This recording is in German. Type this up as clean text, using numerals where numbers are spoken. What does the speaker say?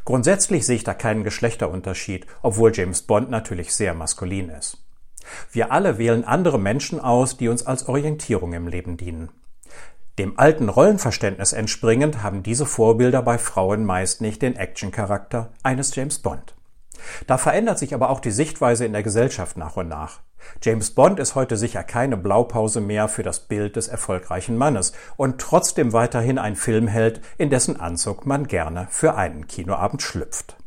Grundsätzlich sehe ich da keinen Geschlechterunterschied, obwohl James Bond natürlich sehr maskulin ist. Wir alle wählen andere Menschen aus, die uns als Orientierung im Leben dienen. Dem alten Rollenverständnis entspringend haben diese Vorbilder bei Frauen meist nicht den Actioncharakter eines James Bond. Da verändert sich aber auch die Sichtweise in der Gesellschaft nach und nach. James Bond ist heute sicher keine Blaupause mehr für das Bild des erfolgreichen Mannes und trotzdem weiterhin ein Filmheld, in dessen Anzug man gerne für einen Kinoabend schlüpft.